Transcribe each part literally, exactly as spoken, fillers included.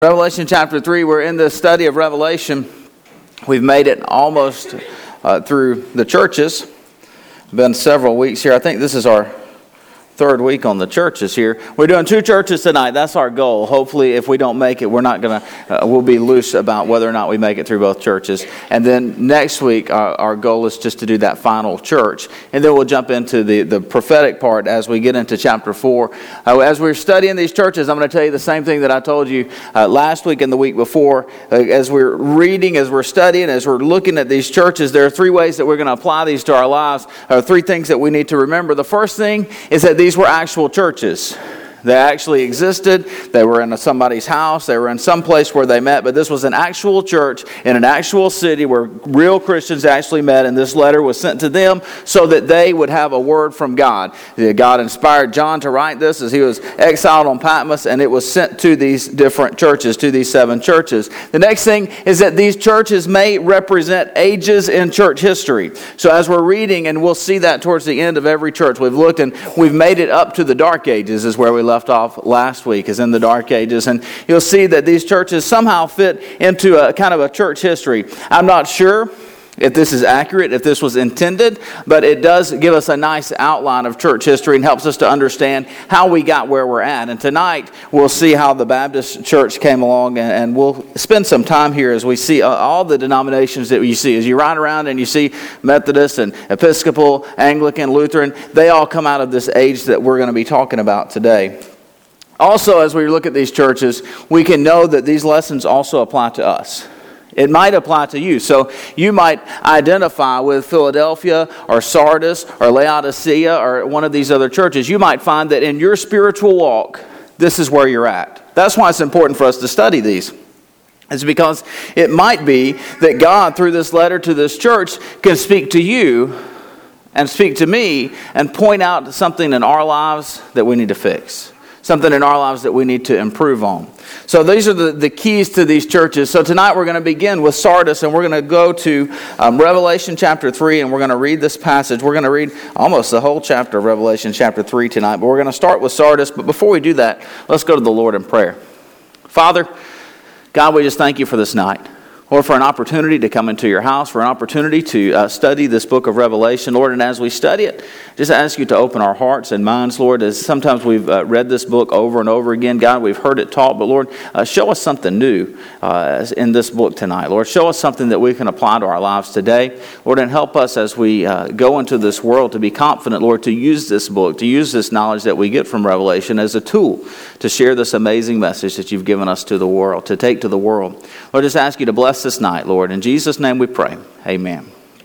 Revelation chapter three, we're in the study of Revelation. We've made it almost uh, through the churches. Been several weeks here. I think this is our third week on the churches here. We're doing two churches tonight. That's our goal. Hopefully, if we don't make it, we're not going to, uh, we'll be loose about whether or not we make it through both churches. And then next week, our, our goal is just to do that final church. And then we'll jump into the, the prophetic part as we get into chapter four. Uh, as we're studying these churches, I'm going to tell you the same thing that I told you uh, last week and the week before. Uh, as we're reading, as we're studying, as we're looking at these churches, there are three ways that we're going to apply these to our lives. Uh, three things that we need to remember. The first thing is that these were actual churches. They actually existed. They were in somebody's house. They were in some place where they met. But this was an actual church in an actual city where real Christians actually met. And this letter was sent to them so that they would have a word from God. God inspired John to write this as he was exiled on Patmos. And it was sent to these different churches, to these seven churches. The next thing is that these churches may represent ages in church history. So as we're reading, and we'll see that towards the end of every church, we've looked and we've made it up to the Dark Ages is where we left off last week, is in the Dark Ages. And you'll see that these churches somehow fit into a kind of a church history. I'm not sure if this is accurate, if this was intended, but it does give us a nice outline of church history and helps us to understand how we got where we're at. And tonight, we'll see how the Baptist church came along, and we'll spend some time here as we see all the denominations that you see. As you ride around and you see Methodist and Episcopal, Anglican, Lutheran, they all come out of this age that we're going to be talking about today. Also, as we look at these churches, we can know that these lessons also apply to us. It might apply to you. So you might identify with Philadelphia or Sardis or Laodicea or one of these other churches. You might find that in your spiritual walk, this is where you're at. That's why it's important for us to study these. It's because it might be that God, through this letter to this church, can speak to you and speak to me and point out something in our lives that we need to fix. Something in our lives that we need to improve on. So these are the, the keys to these churches. So tonight we're going to begin with Sardis, and we're going to go to um, Revelation chapter three, and we're going to read this passage. We're going to read almost the whole chapter of Revelation chapter three tonight, but we're going to start with Sardis. But before we do that, let's go to the Lord in prayer. Father, God, we just thank you for this night. Lord, for an opportunity to come into your house, for an opportunity to uh, study this book of Revelation, Lord, and as we study it, just ask you to open our hearts and minds, Lord, as sometimes we've uh, read this book over and over again. God, we've heard it taught, but Lord, uh, show us something new uh, in this book tonight. Lord, show us something that we can apply to our lives today. Lord, and help us as we uh, go into this world to be confident, Lord, to use this book, to use this knowledge that we get from Revelation as a tool to share this amazing message that you've given us to the world, to take to the world. Lord, just ask you to bless this night, Lord. In Jesus' name we pray. Amen.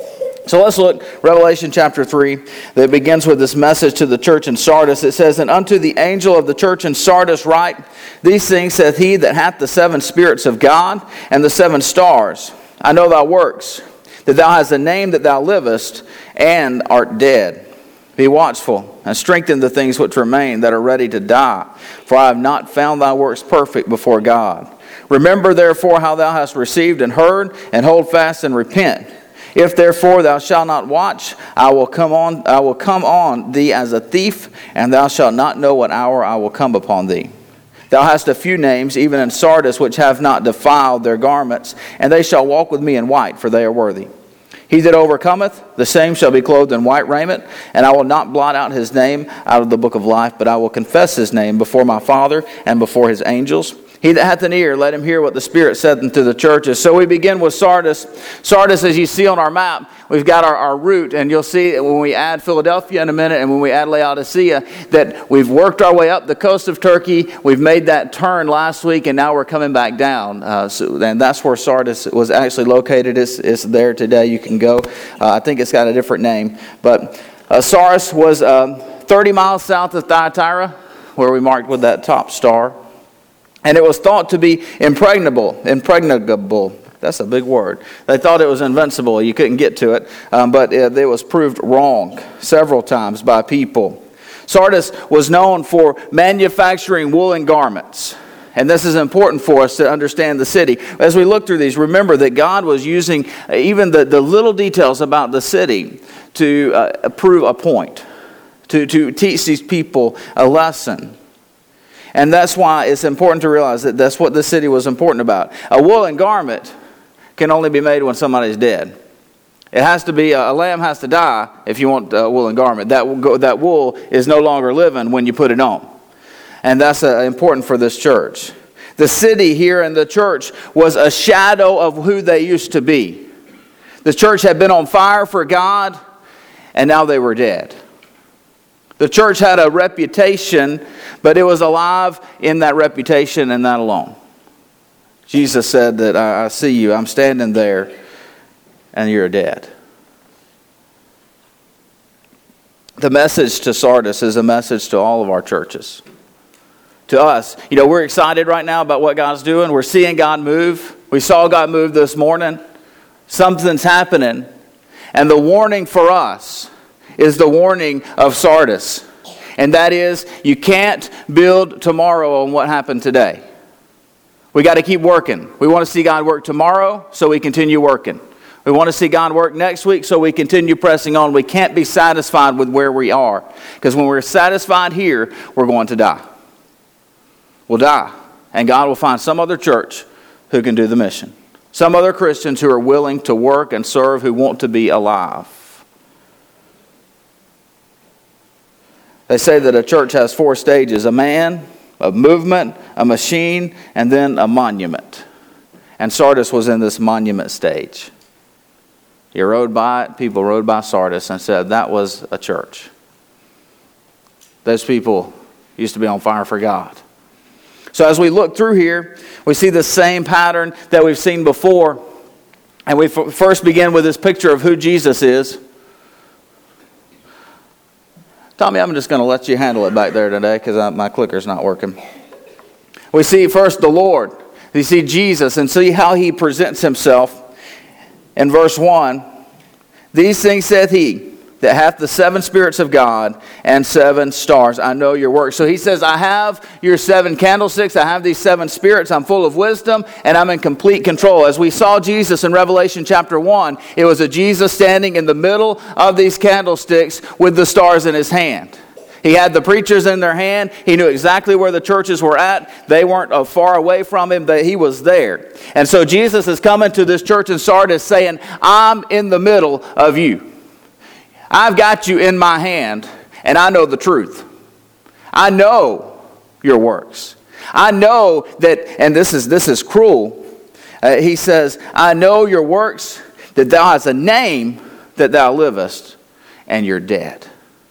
So let's look, Revelation chapter three, that begins with this message to the church in Sardis. It says, "And unto the angel of the church in Sardis write, These things saith he that hath the seven spirits of God and the seven stars. I know thy works, that thou hast a name that thou livest, and art dead. Be watchful, and strengthen the things which remain that are ready to die. For I have not found thy works perfect before God. Remember therefore how thou hast received and heard, and hold fast and repent. If therefore thou shalt not watch, I will come on I will come on thee as a thief, and thou shalt not know what hour I will come upon thee. Thou hast a few names, even in Sardis, which have not defiled their garments, and they shall walk with me in white, for they are worthy. He that overcometh, the same shall be clothed in white raiment, and I will not blot out his name out of the book of life, but I will confess his name before my Father and before his angels. He that hath an ear, let him hear what the Spirit saith unto the churches." So we begin with Sardis. Sardis, as you see on our map, we've got our, our route, and you'll see when we add Philadelphia in a minute, and when we add Laodicea, that we've worked our way up the coast of Turkey. We've made that turn last week, and now we're coming back down. Uh, so, and that's where Sardis was actually located. It's, it's there today. You can go. Uh, I think it's got a different name. But uh, Sardis was um, thirty miles south of Thyatira, where we marked with that top star. And it was thought to be impregnable, impregnable. That's a big word. They thought it was invincible. You couldn't get to it. Um, but it, it was proved wrong several times by people. Sardis was known for manufacturing woolen garments. And this is important for us to understand the city. As we look through these, remember that God was using even the, the little details about the city to uh, prove a point, to, to teach these people a lesson. And that's why it's important to realize that that's what this city was important about. A woolen garment can only be made when somebody's dead. It has to be, a lamb has to die if you want a woolen garment. That, that wool is no longer living when you put it on. And that's uh, important for this church. The city here and the church was a shadow of who they used to be. The church had been on fire for God, and now they were dead. The church had a reputation, but it was alive in that reputation and that alone. Jesus said that, I, I see you, I'm standing there, and you're dead. The message to Sardis is a message to all of our churches. To us, you know, we're excited right now about what God's doing. We're seeing God move. We saw God move this morning. Something's happening. And the warning for us is the warning of Sardis. And that is, you can't build tomorrow on what happened today. We got to keep working. We want to see God work tomorrow, so we continue working. We want to see God work next week, so we continue pressing on. We can't be satisfied with where we are. Because when we're satisfied here, we're going to die. We'll die. And God will find some other church who can do the mission. Some other Christians who are willing to work and serve, who want to be alive. They say that a church has four stages: a man, a movement, a machine, and then a monument. And Sardis was in this monument stage. You rode by it, people rode by Sardis and said that was a church. Those people used to be on fire for God. So as we look through here, we see the same pattern that we've seen before. And we f- first begin with this picture of who Jesus is. Tommy, I'm just going to let you handle it back there today because my clicker's not working. We see first the Lord. We see Jesus and see how he presents himself. In verse one, these things saith he that hath the seven spirits of God and seven stars. I know your works. So he says, I have your seven candlesticks. I have these seven spirits. I'm full of wisdom and I'm in complete control. As we saw Jesus in Revelation chapter one, it was a Jesus standing in the middle of these candlesticks with the stars in his hand. He had the preachers in their hand. He knew exactly where the churches were at. They weren't far away from him. But he was there. And so Jesus is coming to this church in Sardis saying, I'm in the middle of you. I've got you in my hand, and I know the truth. I know your works. I know that, and this is this is cruel. Uh, he says, I know your works, that thou hast a name that thou livest, and you're dead.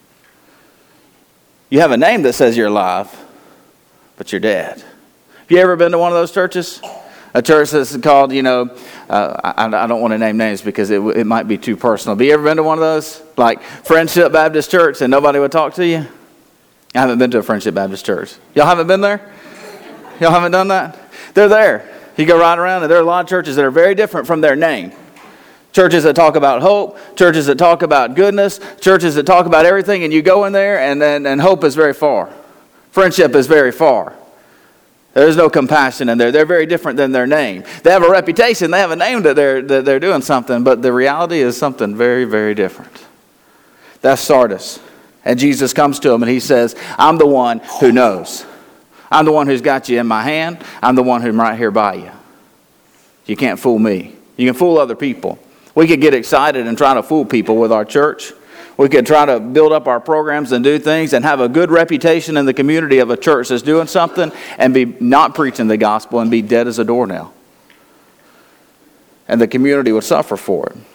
You have a name that says you're alive, but you're dead. Have you ever been to one of those churches? A church that's called, you know, uh, I, I don't want to name names because it, it might be too personal. Have you ever been to one of those? Like Friendship Baptist Church and nobody would talk to you? I haven't been to a Friendship Baptist Church. Y'all haven't been there? Y'all haven't done that? They're there. You go right around and there are a lot of churches that are very different from their name. Churches that talk about hope, churches that talk about goodness, churches that talk about everything, and you go in there and, and, and hope is very far. Friendship is very far. There's no compassion in there. They're very different than their name. They have a reputation. They have a name that they're, that they're doing something, but the reality is something very, very different. That's Sardis. And Jesus comes to him and he says, I'm the one who knows. I'm the one who's got you in my hand. I'm the one who's right here by you. You can't fool me. You can fool other people. We could get excited and try to fool people with our church. We could try to build up our programs and do things and have a good reputation in the community of a church that's doing something and be not preaching the gospel and be dead as a doornail. And the community would suffer for it.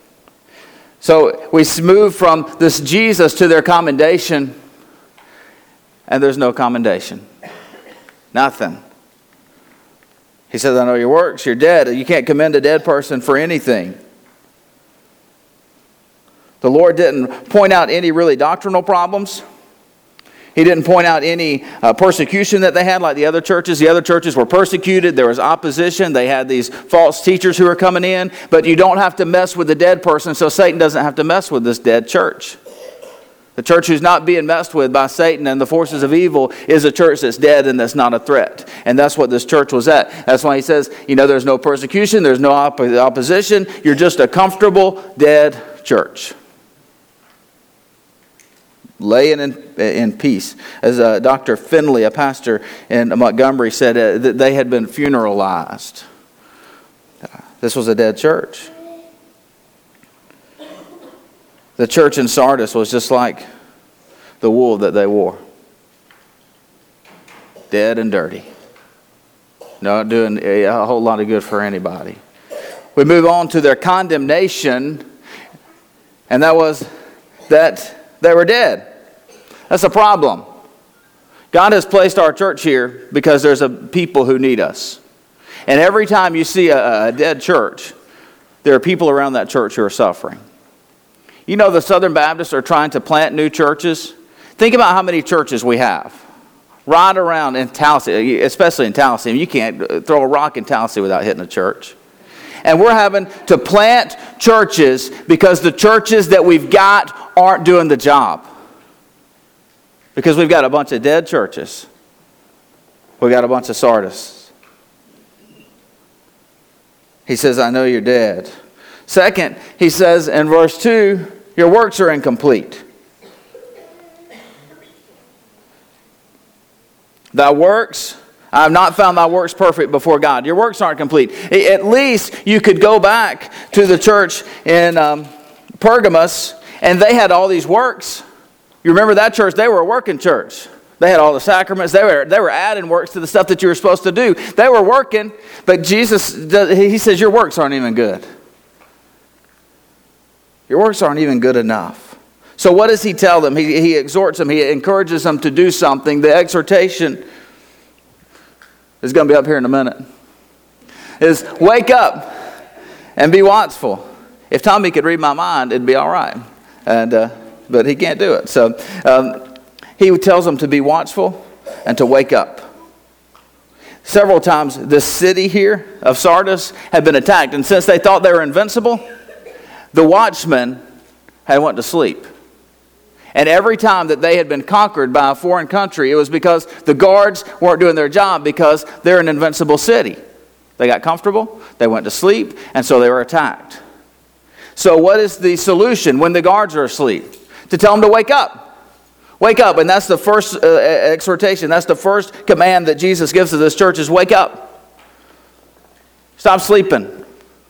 So we move from this Jesus to their commendation, and there's no commendation. Nothing. He says, I know your works, you're dead. You can't commend a dead person for anything. The Lord didn't point out any really doctrinal problems. He didn't point out any uh, persecution that they had like the other churches. The other churches were persecuted. There was opposition. They had these false teachers who were coming in. But you don't have to mess with the dead person, so Satan doesn't have to mess with this dead church. The church who's not being messed with by Satan and the forces of evil is a church that's dead and that's not a threat. And that's what this church was at. That's why he says, you know, there's no persecution, there's no op- opposition. You're just a comfortable, dead church. laying in, in peace. As uh, Doctor Finley, a pastor in Montgomery, said uh, that they had been funeralized. This was a dead church. The church in Sardis was just like the wool that they wore. Dead and dirty. Not doing a whole lot of good for anybody. We move on to their condemnation, and that was that they were dead. That's a problem. God has placed our church here because there's a people who need us. And every time you see a, a dead church, there are people around that church who are suffering. You know, the Southern Baptists are trying to plant new churches. Think about how many churches we have. Right around in Tallahassee, especially in Tallahassee. You can't throw a rock in Tallahassee without hitting a church. And we're having to plant churches because the churches that we've got aren't doing the job. Because we've got a bunch of dead churches. We've got a bunch of Sardis. He says, I know you're dead. Second, he says in verse two, your works are incomplete. Thy works, I have not found thy works perfect before God. Your works aren't complete. At least you could go back to the church in um, Pergamos, and they had all these works. You remember that church? They were a working church. They had all the sacraments. They were, they were adding works to the stuff that you were supposed to do. They were working, but Jesus, he says, your works aren't even good. Your works aren't even good enough. So what does he tell them? He, he exhorts them. He encourages them to do something. The exhortation is going to be up here in a minute. Is wake up and be watchful. If Tommy could read my mind, it'd be all right. And uh, but he can't do it. So um, he tells them to be watchful and to wake up. Several times the city here of Sardis had been attacked. And since they thought they were invincible, the watchmen had went to sleep. And every time that they had been conquered by a foreign country, it was because the guards weren't doing their job because they're an invincible city. They got comfortable, they went to sleep, and so they were attacked. So what is the solution when the guards are asleep? To tell them to wake up. Wake up, and that's the first uh, exhortation. That's the first command that Jesus gives to this church is wake up. Stop sleeping.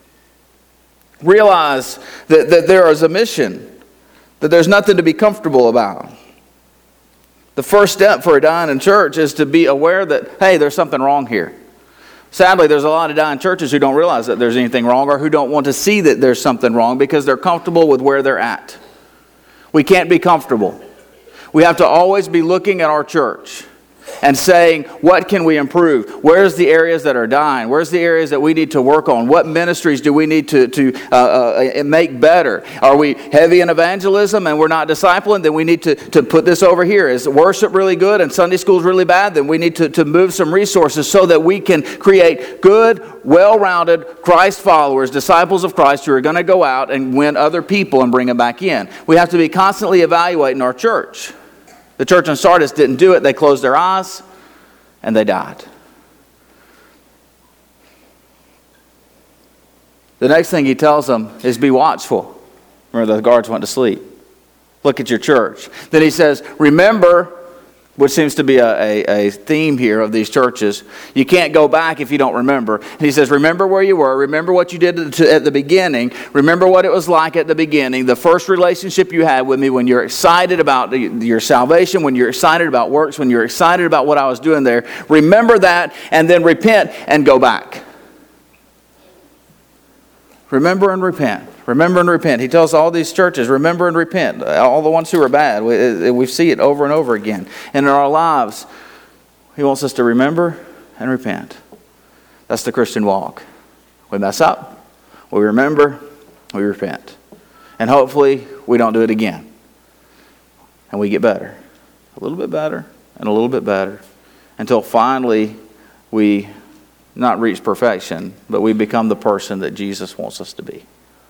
Realize that, that there is a mission. That there's nothing to be comfortable about. The first step for a dying church is to be aware that, hey, there's something wrong here. Sadly, there's a lot of dying churches who don't realize that there's anything wrong or who don't want to see that there's something wrong because they're comfortable with where they're at. We can't be comfortable. We have to always be looking at our church and saying, what can we improve? Where's the areas that are dying? Where's the areas that we need to work on? What ministries do we need to, to uh, uh, make better? Are we heavy in evangelism and we're not discipling? Then we need to, to put this over here. Is worship really good and Sunday school is really bad? Then we need to, to move some resources so that we can create good, well-rounded Christ followers, disciples of Christ who are going to go out and win other people and bring them back in. We have to be constantly evaluating our church. The church in Sardis didn't do it. They closed their eyes and they died. The next thing he tells them is be watchful. Remember, the guards went to sleep. Look at your church. Then he says, remember, which seems to be a, a, a theme here of these churches. You can't go back if you don't remember. And he says, remember where you were. Remember what you did to, at the beginning. Remember what it was like at the beginning. The first relationship you had with me when you're excited about the, your salvation, when you're excited about works, when you're excited about what I was doing there. Remember that and then repent and go back. Remember and repent. Remember and repent. He tells all these churches, remember and repent. All the ones who are bad. We, we see it over and over again. And in our lives, he wants us to remember and repent. That's the Christian walk. We mess up, we remember, we repent. And hopefully we don't do it again. And we get better. A little bit better and a little bit better. Until finally we not reach perfection, but we become the person that Jesus wants us to be.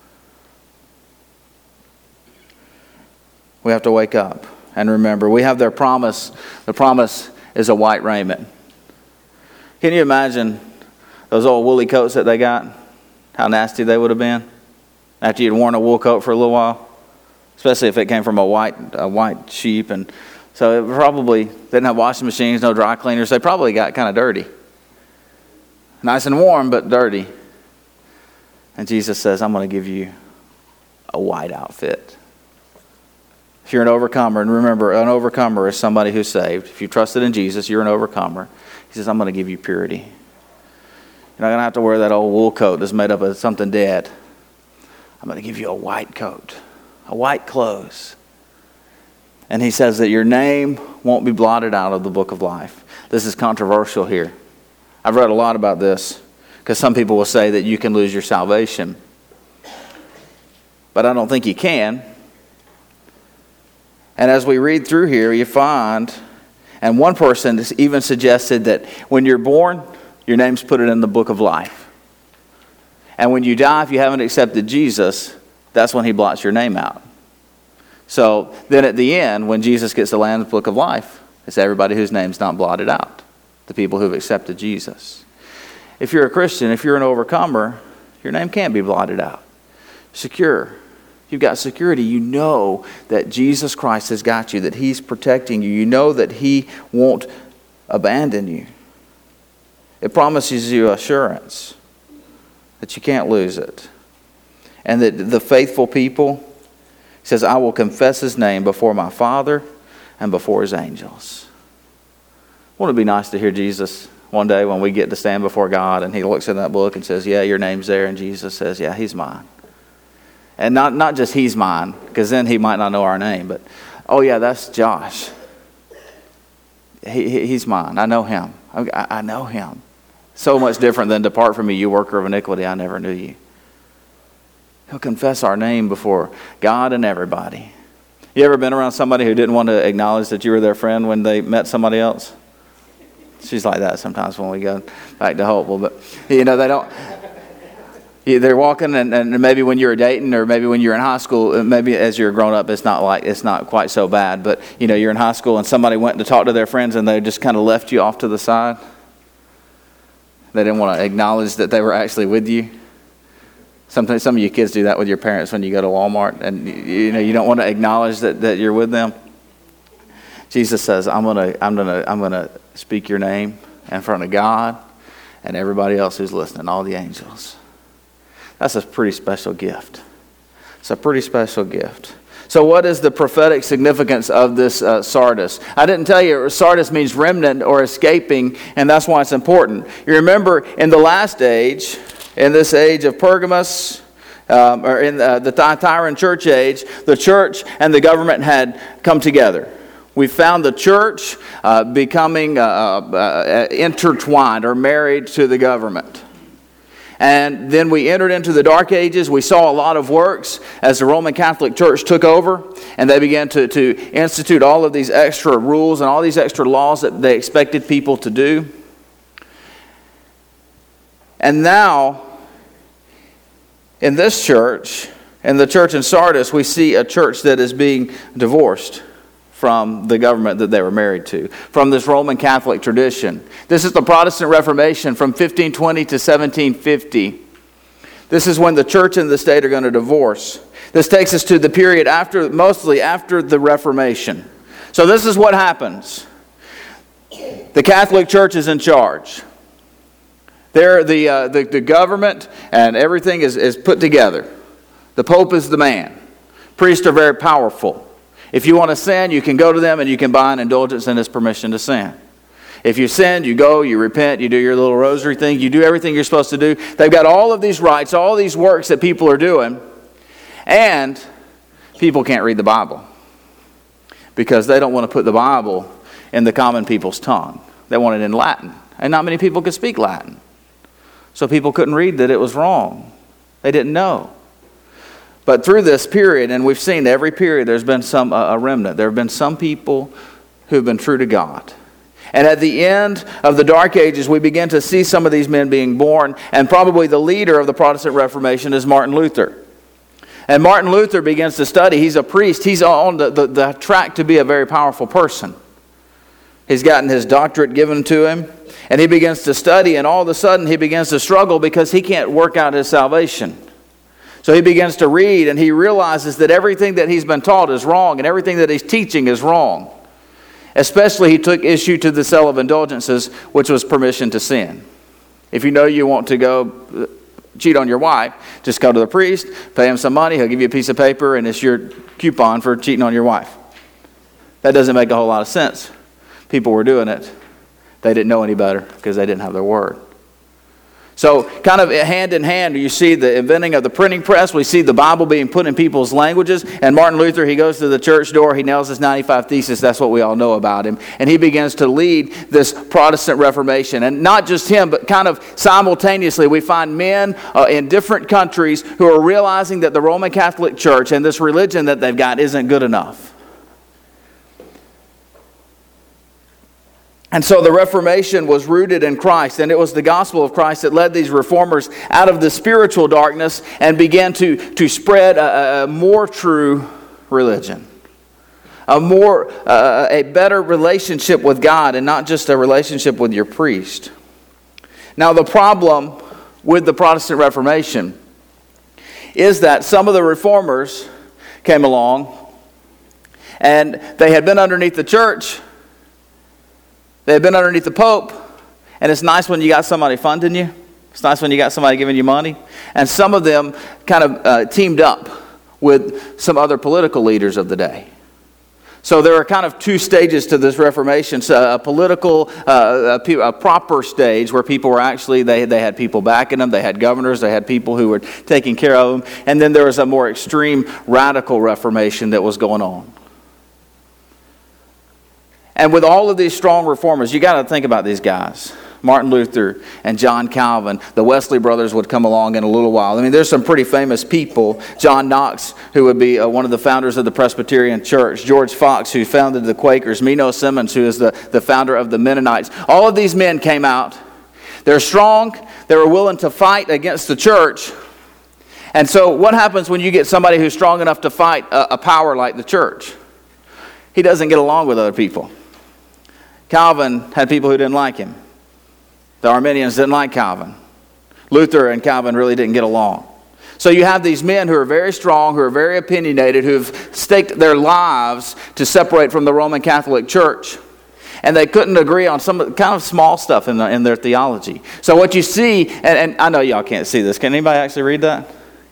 We have to wake up and remember. We have their promise. The promise is a white raiment. Can you imagine those old woolly coats that they got? How nasty they would have been after you'd worn a wool coat for a little while. especially if it came from a white a white sheep. And so it probably they didn't have washing machines, no dry cleaners. They probably got kind of dirty. Nice and warm, but dirty. And Jesus says, I'm going to give you a white outfit. If you're an overcomer, and remember, an overcomer is somebody who's saved. If you trusted in Jesus, you're an overcomer. He says, I'm going to give you purity. You're not going to have to wear that old wool coat that's made up of something dead. I'm going to give you a white coat, a white clothes. And he says that your name won't be blotted out of the book of life. This is controversial here. I've read a lot about this because some people will say that you can lose your salvation. But I don't think you can. And as we read through here, you find, and one person even suggested that when you're born, your name's put it in the book of life. And when you die, if you haven't accepted Jesus, that's when he blots your name out. So then at the end, when Jesus gets the Lamb's book of life, it's everybody whose name's not blotted out. The people who've accepted Jesus. If you're a Christian, if you're an overcomer, your name can't be blotted out. Secure. You've got security. You know that Jesus Christ has got you, that he's protecting you. You know that he won't abandon you. It promises you assurance that you can't lose it. And that the faithful people, he says, I will confess his name before my Father and before his angels. Wouldn't it be nice to hear Jesus one day when we get to stand before God and he looks in that book and says, yeah, your name's there. And Jesus says, yeah, he's mine. And not, not just he's mine, because then he might not know our name. But, oh yeah, that's Josh. He, he, he's mine. I know him. I, I know him. So much different than depart from me, you worker of iniquity. I never knew you. He'll confess our name before God and everybody. You ever been around somebody who didn't want to acknowledge that you were their friend when they met somebody else? She's like that sometimes when we go back to Hopewell. But, you know, they don't... They're walking, and, and maybe when you're dating, or maybe when you're in high school, maybe as you're grown up, it's not like it's not quite so bad. But you know, you're in high school, and somebody went to talk to their friends, and they just kind of left you off to the side. They didn't want to acknowledge that they were actually with you. Sometimes some of you kids do that with your parents when you go to Walmart, and you know you don't want to acknowledge that, that you're with them. Jesus says, "I'm gonna, I'm gonna, I'm gonna speak your name in front of God and everybody else who's listening, all the angels." That's a pretty special gift. It's a pretty special gift. So what is the prophetic significance of this uh, Sardis? I didn't tell you, Sardis means remnant or escaping, and that's why it's important. You remember in the last age, in this age of Pergamos, um, or in uh, the Thyatiran church age, the church and the government had come together. We found the church uh, becoming uh, uh, intertwined or married to the government. And then we entered into the Dark Ages. We saw a lot of works as the Roman Catholic Church took over, and they began to, to institute all of these extra rules and all these extra laws that they expected people to do. And now, in this church, in the church in Sardis, we see a church that is being divorced from the government that they were married to, from this Roman Catholic tradition. This is the Protestant Reformation from fifteen twenty to seventeen fifty. This is when the church and the state are going to divorce. This takes us to the period after, mostly after the Reformation. So this is what happens. The Catholic Church is in charge. They're the, uh, the, the government and everything is, is put together. The Pope is the man. Priests are very powerful. If you want to sin, you can go to them and you can buy an indulgence and his permission to sin. If you sin, you go, you repent, you do your little rosary thing, you do everything you're supposed to do. They've got all of these rights, all these works that people are doing, and people can't read the Bible because they don't want to put the Bible in the common people's tongue. They want it in Latin, and not many people could speak Latin. So people couldn't read that it was wrong. They didn't know. But through this period, and we've seen every period, there's been some uh, a remnant. There have been some people who've been true to God. And at the end of the Dark Ages, we begin to see some of these men being born. And probably the leader of the Protestant Reformation is Martin Luther. And Martin Luther begins to study. He's a priest. He's on the, the, the track to be a very powerful person. He's gotten his doctorate given to him. And he begins to study. And all of a sudden, he begins to struggle because he can't work out his salvation. So he begins to read, and he realizes that everything that he's been taught is wrong, and everything that he's teaching is wrong. Especially, he took issue to the sale of indulgences, which was permission to sin. If you know you want to go cheat on your wife, just go to the priest, pay him some money, he'll give you a piece of paper, and it's your coupon for cheating on your wife. That doesn't make a whole lot of sense. People were doing it. They didn't know any better because they didn't have their word. So kind of hand in hand, you see the inventing of the printing press. We see the Bible being put in people's languages. And Martin Luther, he goes to the church door. He nails his ninety-five Theses. That's what we all know about him. And he begins to lead this Protestant Reformation. And not just him, but kind of simultaneously, we find men uh, in different countries who are realizing that the Roman Catholic Church and this religion that they've got isn't good enough. And so the Reformation was rooted in Christ, and it was the gospel of Christ that led these reformers out of the spiritual darkness and began to, to spread a, a more true religion, a more uh, a better relationship with God, and not just a relationship with your priest. Now, the problem with the Protestant Reformation is that some of the reformers came along, and they had been underneath the church. They had been underneath the Pope, and it's nice when you got somebody funding you. It's nice when you got somebody giving you money. And some of them kind of uh, teamed up with some other political leaders of the day. So there are kind of two stages to this Reformation. So a political, uh, a, a proper stage where people were actually, they, they had people backing them. They had governors. They had people who were taking care of them. And then there was a more extreme radical Reformation that was going on. And with all of these strong reformers, you got to think about these guys. Martin Luther and John Calvin, the Wesley brothers would come along in a little while. I mean, there's some pretty famous people. John Knox, who would be uh, one of the founders of the Presbyterian Church. George Fox, who founded the Quakers. Menno Simmons, who is the, the founder of the Mennonites. All of these men came out. They're strong. They were willing to fight against the church. And so what happens when you get somebody who's strong enough to fight a, a power like the church? He doesn't get along with other people. Calvin had people who didn't like him. The Arminians didn't like Calvin. Luther and Calvin really didn't get along. So you have these men who are very strong, who are very opinionated, who've staked their lives to separate from the Roman Catholic Church. And they couldn't agree on some kind of small stuff in, the, in their theology. So what you see, and, and I know y'all can't see this. Can anybody actually read that?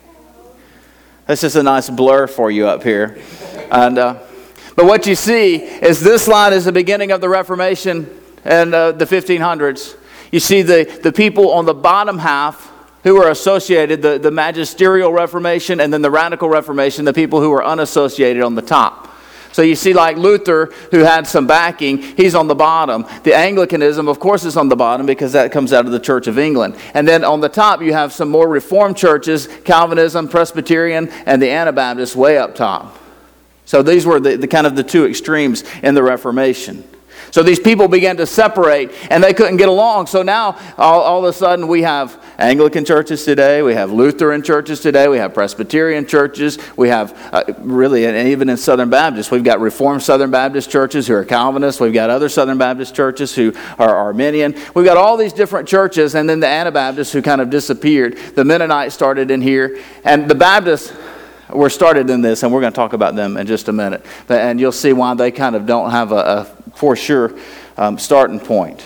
That's just a nice blur for you up here. And... Uh, But what you see is this line is the beginning of the Reformation and uh, the fifteen hundreds. You see the, the people on the bottom half who are associated, the, the magisterial Reformation and then the radical Reformation, the people who are unassociated on the top. So you see like Luther, who had some backing, he's on the bottom. The Anglicanism, of course, is on the bottom because that comes out of the Church of England. And then on the top you have some more Reformed churches, Calvinism, Presbyterian, and the Anabaptists way up top. So these were the, the kind of the two extremes in the Reformation. So these people began to separate, and they couldn't get along. So now, all, all of a sudden, we have Anglican churches today, we have Lutheran churches today, we have Presbyterian churches, we have, uh, really, and even in Southern Baptists, we've got Reformed Southern Baptist churches who are Calvinists, we've got other Southern Baptist churches who are Arminian. We've got all these different churches, and then the Anabaptists who kind of disappeared. The Mennonites started in here, and the Baptists were started in this, and we're going to talk about them in just a minute. And you'll see why they kind of don't have a, a for sure um, starting point.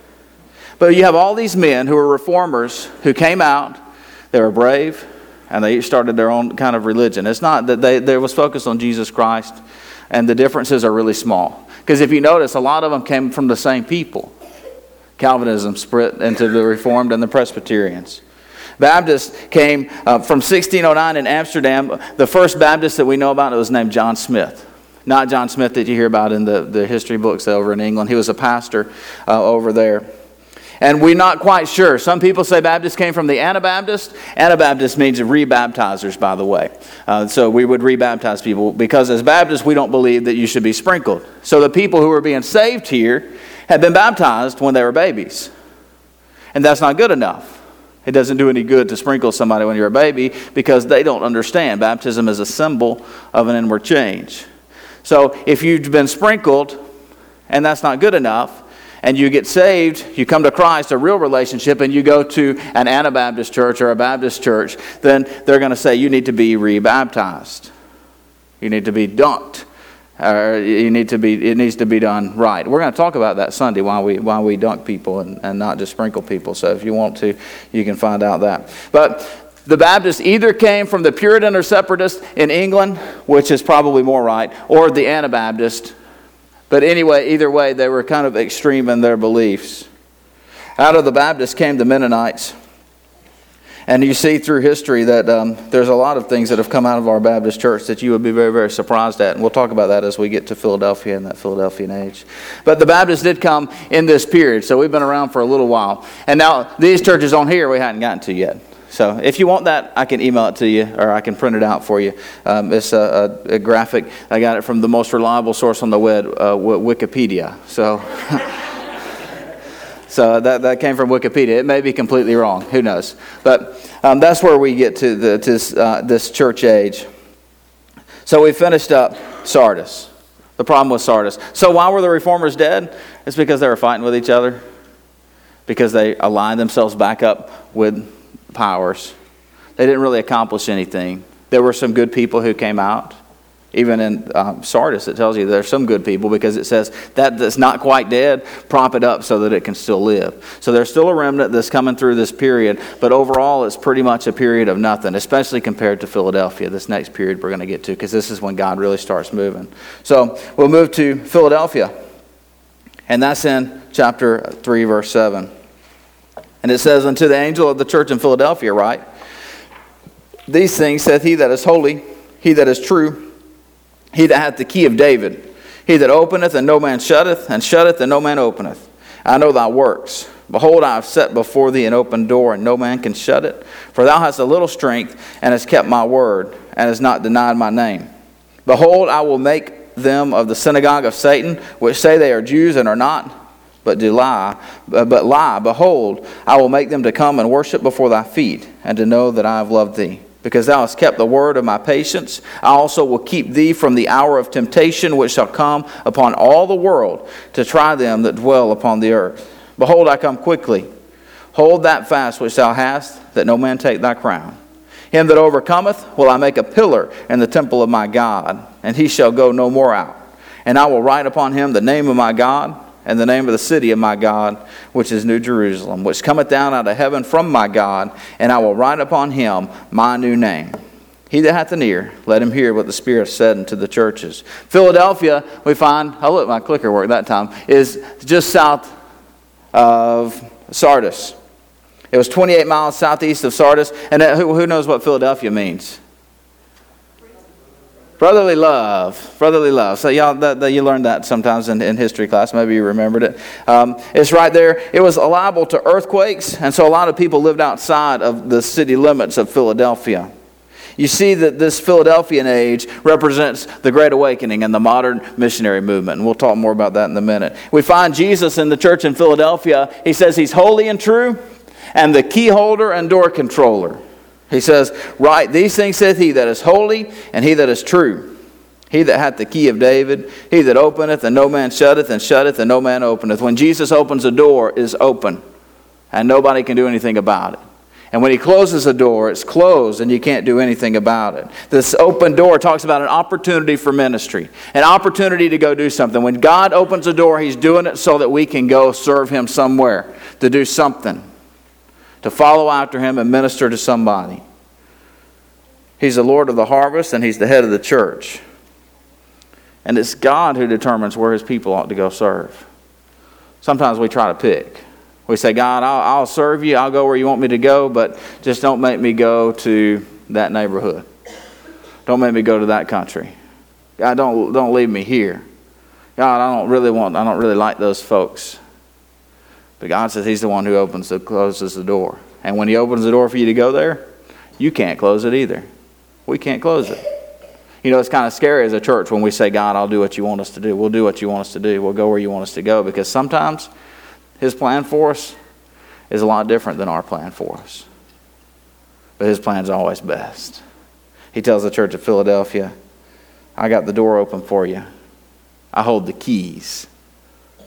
But you have all these men who are reformers who came out, they were brave, and they each started their own kind of religion. It's not that they, they was focused on Jesus Christ, and the differences are really small. Because if you notice, a lot of them came from the same people. Calvinism split into the Reformed and the Presbyterians. Baptists came uh, from sixteen oh nine in Amsterdam. The first Baptist that we know about was named John Smith. Not John Smith that you hear about in the, the history books over in England. He was a pastor uh, over there. And we're not quite sure. Some people say Baptists came from the Anabaptist. Anabaptist means rebaptizers, by the way. Uh, so we would rebaptize people because as Baptists, we don't believe that you should be sprinkled. So the people who were being saved here had been baptized when they were babies. And that's not good enough. It doesn't do any good to sprinkle somebody when you're a baby because they don't understand. Baptism is a symbol of an inward change. So if you've been sprinkled and that's not good enough, and you get saved, you come to Christ, a real relationship, and you go to an Anabaptist church or a Baptist church, then they're going to say you need to be rebaptized. You need to be dunked. Or you need to be, it needs to be done right. We're going to talk about that Sunday, why we why we dunk people and, and not just sprinkle people. So if you want to, you can find out that. But the Baptists either came from the Puritan or Separatist in England, which is probably more right, or the Anabaptist. But anyway, either way, they were kind of extreme in their beliefs. Out of the Baptists came the Mennonites. And you see through history that um, there's a lot of things that have come out of our Baptist church that you would be very, very surprised at. And we'll talk about that as we get to Philadelphia and that Philadelphian age. But the Baptists did come in this period, so we've been around for a little while. And now these churches on here we hadn't gotten to yet. So if you want that, I can email it to you, or I can print it out for you. Um, it's a, a, a graphic. I got it from the most reliable source on the web, uh, Wikipedia. So... So that, that came from Wikipedia. It may be completely wrong. Who knows? But um, that's where we get to the, to, uh, this church age. So we finished up Sardis. The problem with Sardis. So why were the reformers dead? It's because they were fighting with each other. Because they aligned themselves back up with powers. They didn't really accomplish anything. There were some good people who came out. Even in um, Sardis, it tells you there's some good people because it says that that's not quite dead, prop it up so that it can still live. So there's still a remnant that's coming through this period, but overall it's pretty much a period of nothing, especially compared to Philadelphia, this next period we're going to get to, because this is when God really starts moving. So we'll move to Philadelphia, and that's in chapter three, verse seven. And it says, "Unto the angel of the church in Philadelphia write, These things saith he that is holy, he that is true, he that hath the key of David, he that openeth and no man shutteth, and shutteth and no man openeth. I know thy works. Behold, I have set before thee an open door, and no man can shut it. For thou hast a little strength, and hast kept my word, and hast not denied my name. Behold, I will make them of the synagogue of Satan, which say they are Jews and are not, but do lie. But lie. Behold, I will make them to come and worship before thy feet, and to know that I have loved thee. Because thou hast kept the word of my patience, I also will keep thee from the hour of temptation which shall come upon all the world to try them that dwell upon the earth. Behold, I come quickly. Hold that fast which thou hast, that no man take thy crown. Him that overcometh will I make a pillar in the temple of my God, and he shall go no more out. And I will write upon him the name of my God, and the name of the city of my God, which is New Jerusalem, which cometh down out of heaven from my God, and I will write upon him my new name. He that hath an ear, let him hear what the Spirit said unto the churches." Philadelphia, we find, oh look, my clicker worked that time, is just south of Sardis. It was twenty-eight miles southeast of Sardis, and who, who knows what Philadelphia means? Brotherly love, brotherly love. So y'all, that, that you learned that sometimes in, in history class. Maybe you remembered it. Um, it's right there. It was liable to earthquakes, and so a lot of people lived outside of the city limits of Philadelphia. You see that this Philadelphian age represents the Great Awakening and the modern missionary movement, and we'll talk more about that in a minute. We find Jesus in the church in Philadelphia. He says he's holy and true, and the key holder and door controller. He says, "Right, these things saith he that is holy, and he that is true. He that hath the key of David, he that openeth, and no man shutteth, and shutteth, and no man openeth." When Jesus opens a door, it is open, and nobody can do anything about it. And when he closes a door, it's closed, and you can't do anything about it. This open door talks about an opportunity for ministry, an opportunity to go do something. When God opens a door, he's doing it so that we can go serve him somewhere, to do something, to follow after him and minister to somebody. He's the Lord of the harvest, and he's the head of the church. And it's God who determines where his people ought to go serve. Sometimes we try to pick. We say, "God, I'll, I'll serve you. I'll go where you want me to go, but just don't make me go to that neighborhood. Don't make me go to that country. God, don't don't leave me here. God, I don't really want. I don't really like those folks." But God says he's the one who opens the closes the door. And when he opens the door for you to go there, you can't close it either. We can't close it. You know, it's kind of scary as a church when we say, "God, I'll do what you want us to do. We'll do what you want us to do. We'll go where you want us to go." Because sometimes his plan for us is a lot different than our plan for us. But his plan is always best. He tells the church of Philadelphia, "I got the door open for you. I hold the keys.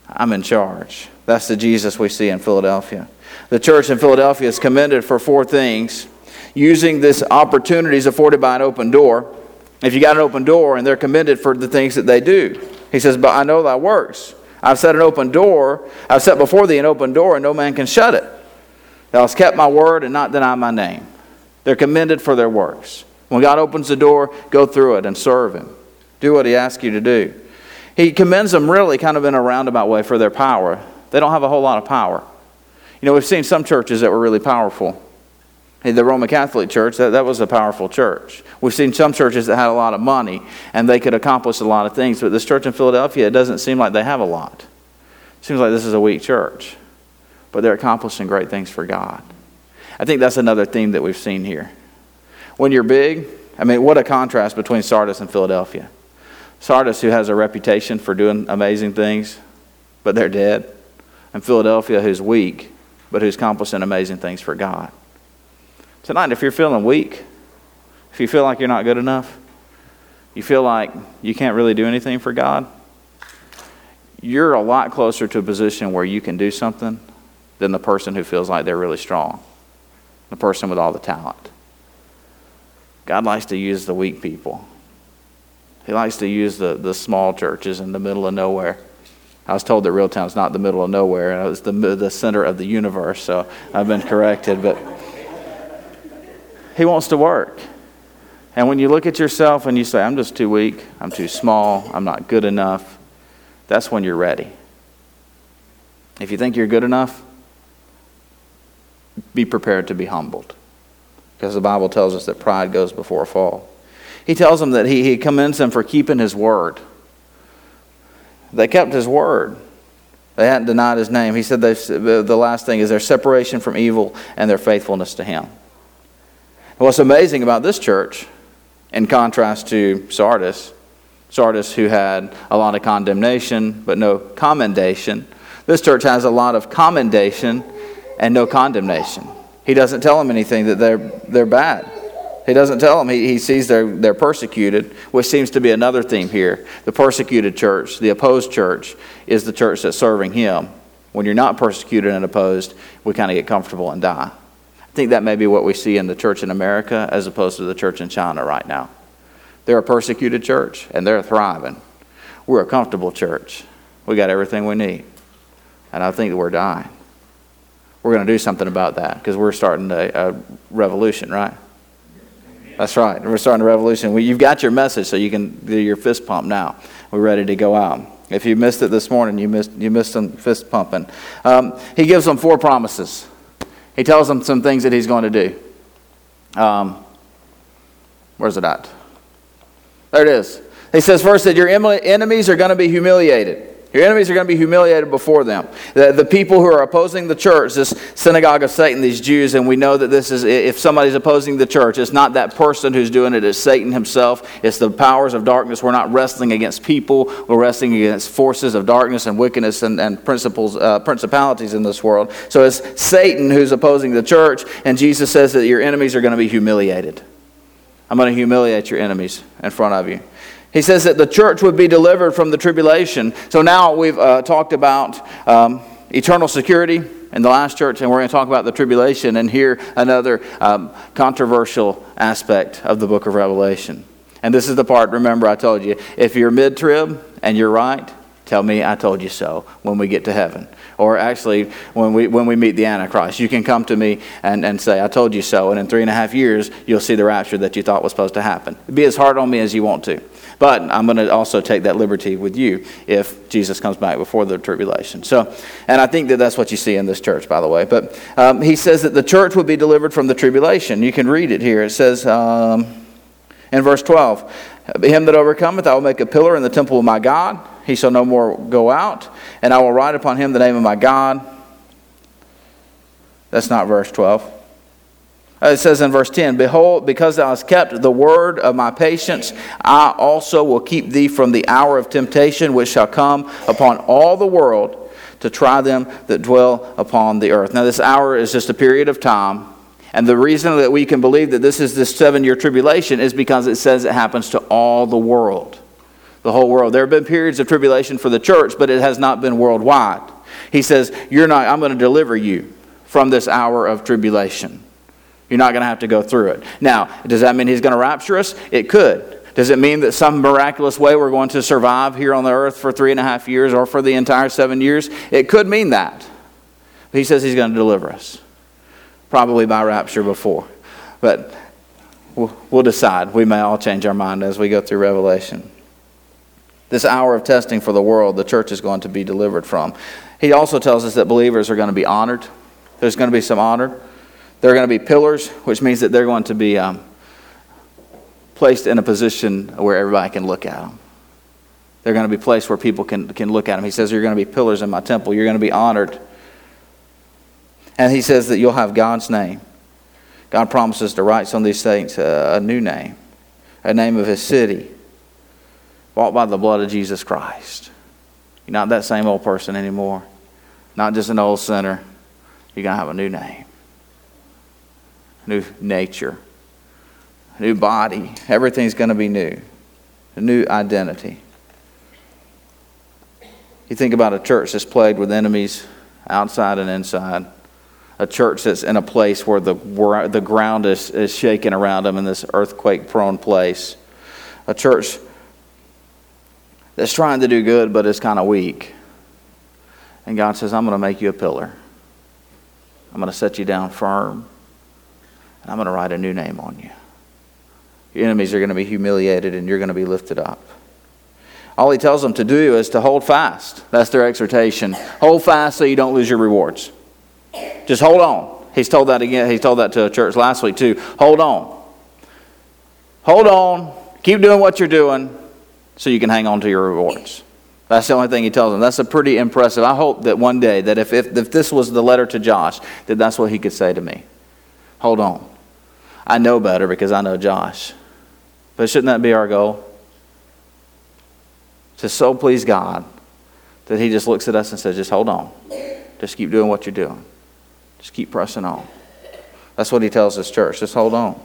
I'm in charge. That's the Jesus we see in Philadelphia. The church in Philadelphia is commended for four things. Using this opportunities afforded by an open door. If you got an open door, and they're commended for the things that they do. He says, but I know thy works. I've set an open door. I've set before thee an open door, and no man can shut it. Thou hast kept my word and not denied my name. They're commended for their works. When God opens the door, go through it and serve Him. Do what He asks you to do. He commends them really kind of in a roundabout way for their power. They don't have a whole lot of power. You know, we've seen some churches that were really powerful. The Roman Catholic Church, that, that was a powerful church. We've seen some churches that had a lot of money and they could accomplish a lot of things. But this church in Philadelphia, it doesn't seem like they have a lot. It seems like this is a weak church. But they're accomplishing great things for God. I think that's another theme that we've seen here. When you're big, I mean, what a contrast between Sardis and Philadelphia. Sardis, who has a reputation for doing amazing things, but they're dead. And Philadelphia, who's weak, but who's accomplishing amazing things for God. Tonight, if you're feeling weak, if you feel like you're not good enough, you feel like you can't really do anything for God, you're a lot closer to a position where you can do something than the person who feels like they're really strong, the person with all the talent. God likes to use the weak people. He likes to use the, the small churches in the middle of nowhere. I was told that Reeltown's not the middle of nowhere. It was the, the center of the universe, so I've been corrected. But He wants to work. And when you look at yourself and you say, I'm just too weak, I'm too small, I'm not good enough, that's when you're ready. If you think you're good enough, be prepared to be humbled. Because the Bible tells us that pride goes before a fall. He tells them that he, he commends them for keeping His word. They kept His word. They hadn't denied His name. He said they, the last thing is their separation from evil and their faithfulness to Him. What's amazing about this church, in contrast to Sardis, Sardis who had a lot of condemnation but no commendation, this church has a lot of commendation and no condemnation. He doesn't tell them anything that they're they're bad. He doesn't tell them. He, he sees they're, they're persecuted, which seems to be another theme here. The persecuted church, the opposed church, is the church that's serving Him. When you're not persecuted and opposed, we kind of get comfortable and die. I think that may be what we see in the church in America as opposed to the church in China right now. They're a persecuted church, and they're thriving. We're a comfortable church. We got everything we need. And I think that we're dying. We're going to do something about that because we're starting a, a revolution, right? That's right. We're starting a revolution. We, you've got your message, so you can do your fist pump now. We're ready to go out. If you missed it this morning, you missed you missed some fist pumping. Um, he gives them four promises. He tells them some things that He's going to do. Um, where's it at? There it is. He says first that your enemies are going to be humiliated. Your enemies are going to be humiliated before them. The, the people who are opposing the church, this synagogue of Satan, these Jews, and we know that this is, if somebody's opposing the church, it's not that person who's doing it, it's Satan himself. It's the powers of darkness. We're not wrestling against people. We're wrestling against forces of darkness and wickedness and, and principles, uh, principalities in this world. So it's Satan who's opposing the church, and Jesus says that your enemies are going to be humiliated. I'm going to humiliate your enemies in front of you. He says that the church would be delivered from the tribulation. So now we've uh, talked about um, eternal security in the last church, and we're going to talk about the tribulation and hear another um, controversial aspect of the book of Revelation. And this is the part, remember I told you, if you're mid-trib and you're right, tell me I told you so when we get to heaven. Or actually, when we when we meet the Antichrist, you can come to me and, and say, I told you so. And in three and a half years, you'll see the rapture that you thought was supposed to happen. Be as hard on me as you want to. But I'm going to also take that liberty with you if Jesus comes back before the tribulation. So, and I think that that's what you see in this church, by the way. But um, he says that the church would be delivered from the tribulation. You can read it here. It says um, in verse twelve, him that overcometh, I will make a pillar in the temple of my God. He shall no more go out, and I will write upon him the name of my God. That's not verse twelve. It says in verse ten, behold, because thou hast kept the word of my patience, I also will keep thee from the hour of temptation, which shall come upon all the world to try them that dwell upon the earth. Now this hour is just a period of time. And the reason that we can believe that this is this seven-year tribulation is because it says it happens to all the world. the whole world. There have been periods of tribulation for the church, but it has not been worldwide. He says, "You're not. I'm going to deliver you from this hour of tribulation. You're not going to have to go through it." Now, does that mean he's going to rapture us? It could. Does it mean that some miraculous way we're going to survive here on the earth for three and a half years or for the entire seven years? It could mean that. But he says he's going to deliver us. Probably by rapture before. But we'll, we'll decide. We may all change our mind as we go through Revelation. This hour of testing for the world, the church is going to be delivered from. He also tells us that believers are going to be honored. There's going to be some honor. There are going to be pillars, which means that they're going to be um, placed in a position where everybody can look at them. They're going to be placed where people can, can look at them. He says, "You're going to be pillars in my temple. You're going to be honored." And he says that you'll have God's name. God promises to write on these things a, a new name, a name of his city, bought by the blood of Jesus Christ. You're not that same old person anymore. Not just an old sinner. You're going to have a new name. New nature. New body. Everything's going to be new. A new identity. You think about a church that's plagued with enemies outside and inside. A church that's in a place where the, where the ground is, is shaking around them in this earthquake-prone place. A church that's trying to do good but is kind of weak. And God says, "I'm going to make you a pillar. I'm going to set you down firm. And I'm going to write a new name on you. Your enemies are going to be humiliated and you're going to be lifted up." All he tells them to do is to hold fast. That's their exhortation. Hold fast so you don't lose your rewards. Just hold on. He's told that again. He told that to a church last week too. Hold on. Hold on. Keep doing what you're doing so you can hang on to your rewards. That's the only thing he tells them. That's a pretty impressive. I hope that one day that if, if, if this was the letter to Josh, that that's what he could say to me. Hold on. I know better because I know Josh. But shouldn't that be our goal? To so please God that he just looks at us and says, just hold on. Just keep doing what you're doing. Just keep pressing on. That's what he tells this church. Just hold on.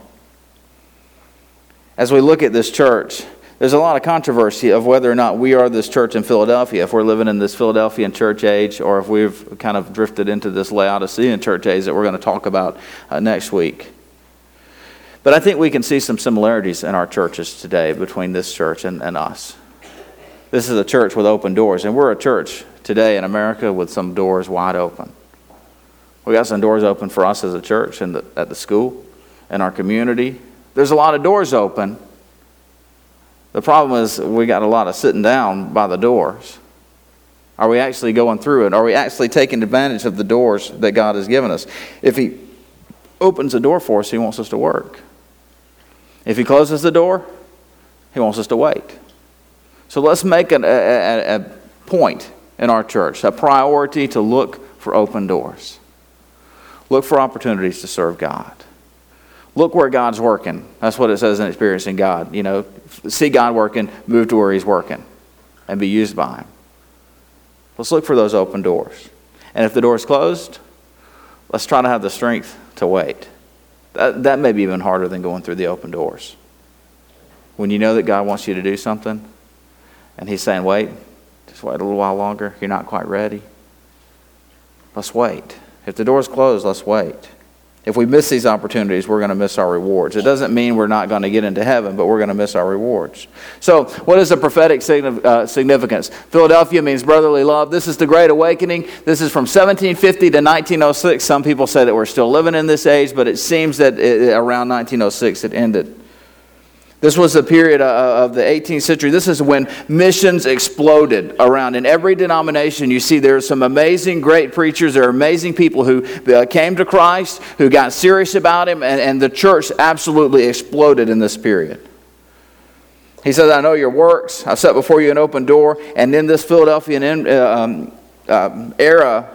As we look at this church, there's a lot of controversy of whether or not we are this church in Philadelphia, if we're living in this Philadelphian church age, or if we've kind of drifted into this Laodicean church age that we're going to talk about uh, next week. But I think we can see some similarities in our churches today between this church and, and us. This is a church with open doors, and we're a church today in America with some doors wide open. We got some doors open for us as a church and at the school, in our community. There's a lot of doors open. The problem is we got a lot of sitting down by the doors. Are we actually going through it? Are we actually taking advantage of the doors that God has given us? If he opens a door for us, he wants us to work. If he closes the door, he wants us to wait. So let's make an, a, a, a point in our church, a priority to look for open doors. Look for opportunities to serve God. Look where God's working. That's what it says in Experiencing God. You know, see God working, move to where he's working, and be used by him. Let's look for those open doors. And if the door's closed, let's try to have the strength to wait. That, that may be even harder than going through the open doors. When you know that God wants you to do something, and he's saying, wait, just wait a little while longer. You're not quite ready. Let's wait. If the door's closed, let's wait. If we miss these opportunities, we're going to miss our rewards. It doesn't mean we're not going to get into heaven, but we're going to miss our rewards. So what is the prophetic significance? Philadelphia means brotherly love. This is the Great Awakening. This is from seventeen fifty to nineteen oh six. Some people say that we're still living in this age, but it seems that it, around nineteen oh six it ended. This was the period of the eighteenth century. This is when missions exploded around. In every denomination, you see there are some amazing, great preachers. There are amazing people who came to Christ, who got serious about him, and, and the church absolutely exploded in this period. He says, I know your works. I've set before you an open door. And in this Philadelphian um, uh, era,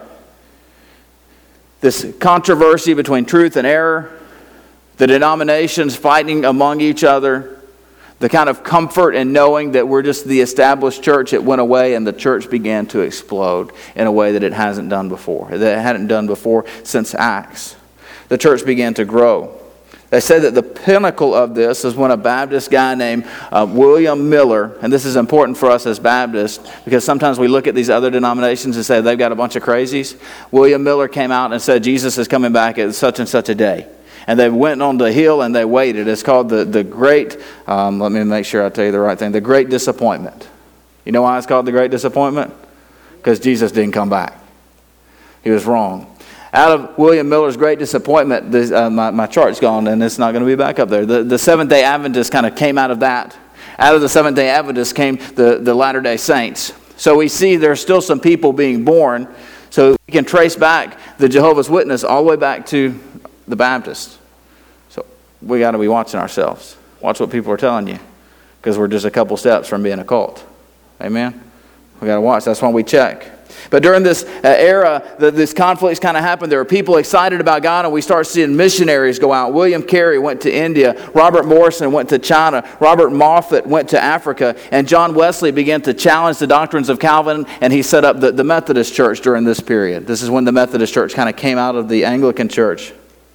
this controversy between truth and error, the denominations fighting among each other, the kind of comfort in knowing that we're just the established church, it went away and the church began to explode in a way that it hasn't done before, that it hadn't done before since Acts. The church began to grow. They say that the pinnacle of this is when a Baptist guy named uh, William Miller, and this is important for us as Baptists because sometimes we look at these other denominations and say they've got a bunch of crazies. William Miller came out and said Jesus is coming back at such and such a day. And they went on the hill and they waited. It's called the, the Great, um, let me make sure I tell you the right thing, the Great Disappointment. You know why it's called the Great Disappointment? Because Jesus didn't come back. He was wrong. Out of William Miller's Great Disappointment, this, uh, my, my chart's gone and it's not going to be back up there. The, the Seventh-day Adventists kind of came out of that. Out of the Seventh-day Adventists came the, the Latter-day Saints. So we see there's still some people being born. So we can trace back the Jehovah's Witness all the way back to the Baptists. So we got to be watching ourselves. Watch what people are telling you. Because we're just a couple steps from being a cult. Amen? We got to watch. That's why we check. But during this uh, era, the, this conflicts kind of happened. There were people excited about God, and we start seeing missionaries go out. William Carey went to India. Robert Morrison went to China. Robert Moffat went to Africa. And John Wesley began to challenge the doctrines of Calvin, and he set up the, the Methodist Church during this period. This is when the Methodist Church kind of came out of the Anglican Church.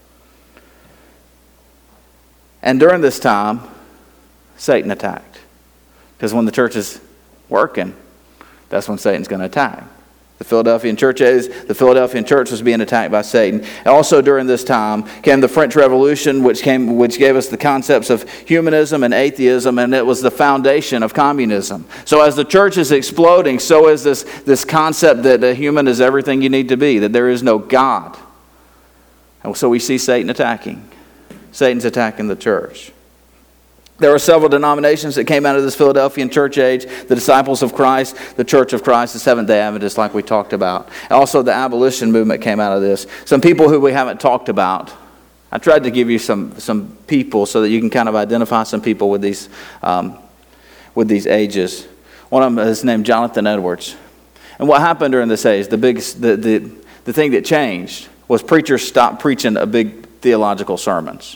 And during this time, Satan attacked. Because when the church is working, that's when Satan's going to attack. The Philadelphian church age, the Philadelphian church was being attacked by Satan. And also during this time came the French Revolution, which came, which gave us the concepts of humanism and atheism, and it was the foundation of communism. So as the church is exploding, so is this, this concept that a human is everything you need to be, that there is no God. And so we see Satan attacking. Satan's attacking the church. There were several denominations that came out of this Philadelphian church age. The Disciples of Christ, the Church of Christ, the Seventh-day Adventists, like we talked about. Also, the abolition movement came out of this. Some people who we haven't talked about. I tried to give you some, some people so that you can kind of identify some people with these, um, with these ages. One of them is named Jonathan Edwards. And what happened during this age, the, big, the, the, the thing that changed was preachers stopped preaching a big theological sermons.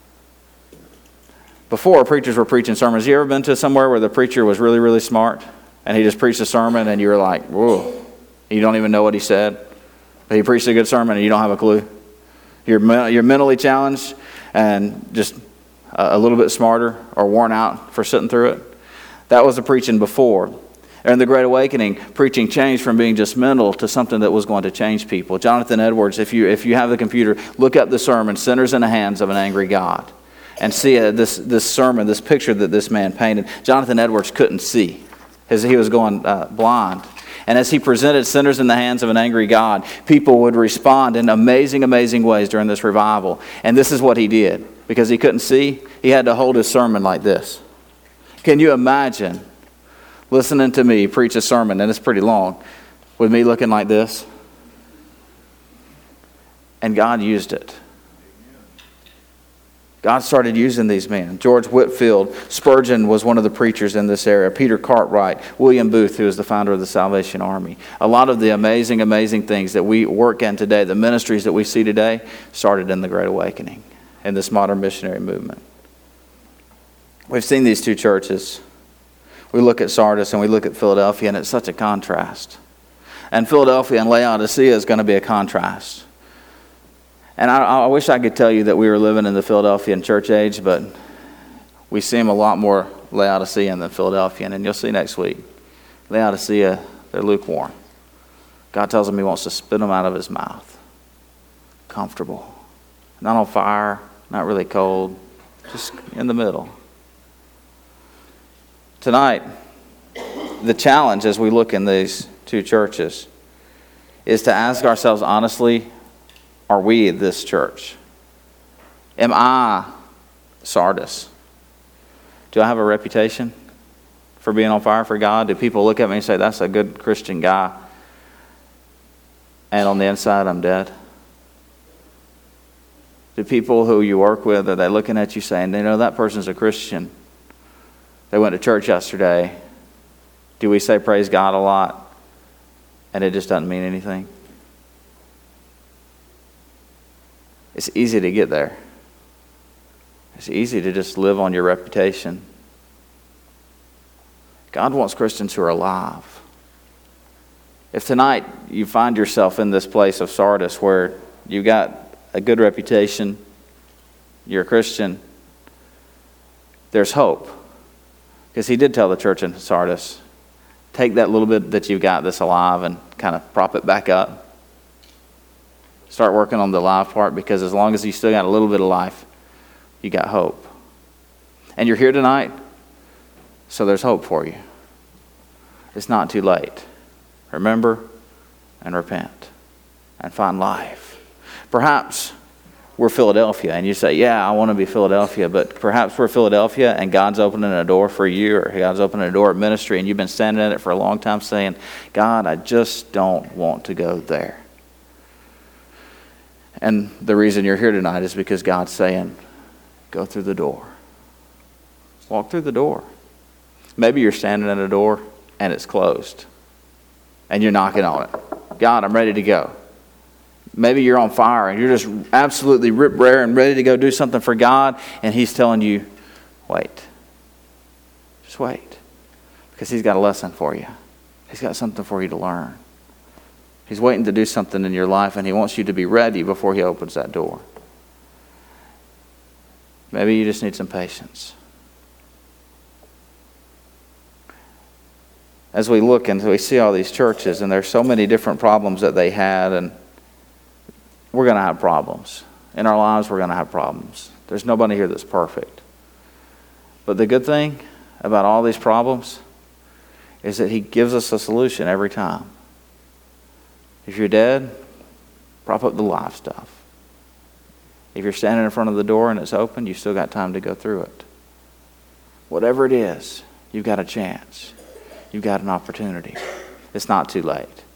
Before, preachers were preaching sermons. You ever been to somewhere where the preacher was really, really smart and he just preached a sermon and you were like, whoa, you don't even know what he said, but he preached a good sermon and you don't have a clue? You're, you're mentally challenged and just a little bit smarter or worn out for sitting through it. That was the preaching before. And in the Great Awakening, preaching changed from being just mental to something that was going to change people. Jonathan Edwards, if you if you have the computer, look up the sermon, Sinners in the Hands of an Angry God. And see uh, this, this sermon, this picture that this man painted. Jonathan Edwards couldn't see as he was going uh, blind. And as he presented sinners in the hands of an angry God, people would respond in amazing, amazing ways during this revival. And this is what he did. Because he couldn't see, he had to hold his sermon like this. Can you imagine listening to me preach a sermon, and it's pretty long, with me looking like this? And God used it. God started using these men. George Whitefield, Spurgeon was one of the preachers in this area. Peter Cartwright, William Booth, who was the founder of the Salvation Army. A lot of the amazing, amazing things that we work in today, the ministries that we see today, started in the Great Awakening, in this modern missionary movement. We've seen these two churches. We look at Sardis and we look at Philadelphia, and it's such a contrast. And Philadelphia and Laodicea is going to be a contrast. And I, I wish I could tell you that we were living in the Philadelphian church age, but we seem a lot more Laodicean than Philadelphian. And you'll see next week. Laodicea, they're lukewarm. God tells them he wants to spit them out of his mouth. Comfortable. Not on fire, not really cold, just in the middle. Tonight, the challenge as we look in these two churches is to ask ourselves honestly, are we this church? Am I Sardis? Do I have a reputation for being on fire for God? Do people look at me and say, that's a good Christian guy, and on the inside I'm dead? Do people who you work with, are they looking at you saying, you know, that person's a Christian? They went to church yesterday. Do we say praise God a lot, and it just doesn't mean anything? It's easy to get there. It's easy to just live on your reputation. God wants Christians who are alive. If tonight you find yourself in this place of Sardis where you got a good reputation, you're a Christian, there's hope. Because he did tell the church in Sardis, take that little bit that you've got that's alive and kind of prop it back up. Start working on the live part, because as long as you still got a little bit of life, you got hope. And you're here tonight, so there's hope for you. It's not too late. Remember and repent and find life. Perhaps we're Philadelphia, and you say, yeah, I want to be Philadelphia, but perhaps we're Philadelphia and God's opening a door for you, or God's opening a door at ministry, and you've been standing in it for a long time saying, God, I just don't want to go there. And the reason you're here tonight is because God's saying, go through the door. Walk through the door. Maybe you're standing at a door and it's closed, and you're knocking on it. God, I'm ready to go. Maybe you're on fire and you're just absolutely rip-raring, ready to go do something for God, and He's telling you, wait. Just wait. Because He's got a lesson for you. He's got something for you to learn. He's waiting to do something in your life, and He wants you to be ready before He opens that door. Maybe you just need some patience. As we look and we see all these churches, and there's so many different problems that they had, and we're going to have problems. In our lives, we're going to have problems. There's nobody here that's perfect. But the good thing about all these problems is that He gives us a solution every time. If you're dead, prop up the live stuff. If you're standing in front of the door and it's open, you've still got time to go through it. Whatever it is, you've got a chance. You've got an opportunity. It's not too late.